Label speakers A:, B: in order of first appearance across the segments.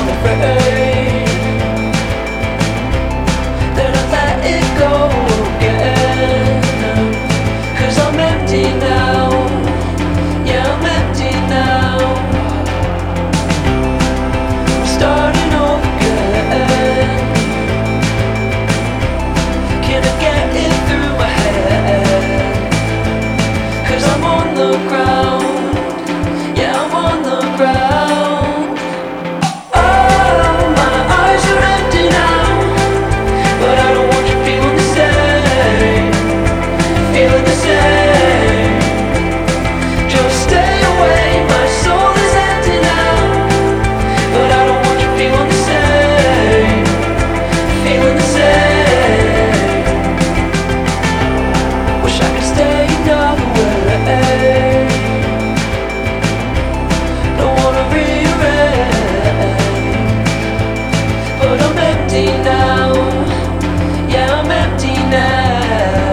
A: afraid that I let it go again. 'Cause I'm empty now. Yeah, I'm empty now. I'm starting over again. Can I get it through my head? 'Cause I'm on the ground. Yeah, I'm on the ground. Oh, my eyes are empty now, but I don't want you feeling the same. Feeling the same. Just stay away, my soul is empty now, but I don't want you feeling the same. Feeling the same. Wish I could stay another way. Don't wanna rearrange, but I'm empty now. Yeah, I'm empty now.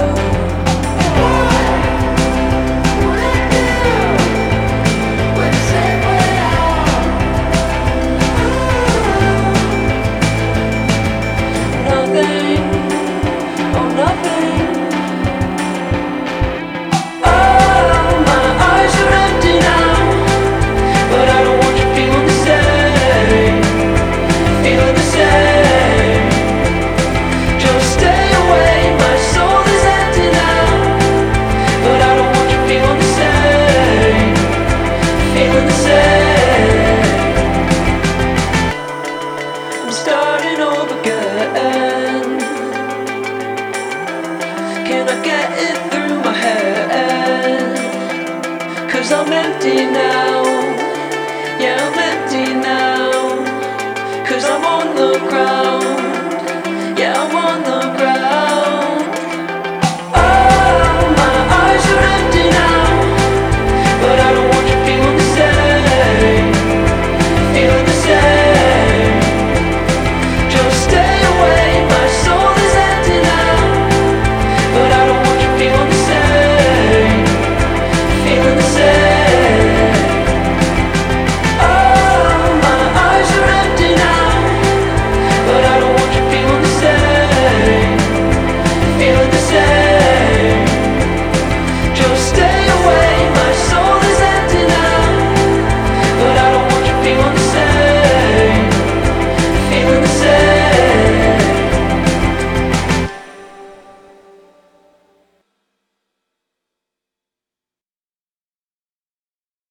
A: Nothing, oh nothing. Oh, my eyes are empty now, but I don't want you feeling the same. Feeling the same. Just stay away, my soul is empty now, but I don't want you feeling the same. Feeling the same. I'm starting over again. Can I get it through my head? 'Cause I'm empty now. Yeah, I'm empty now. 'Cause I'm on the ground.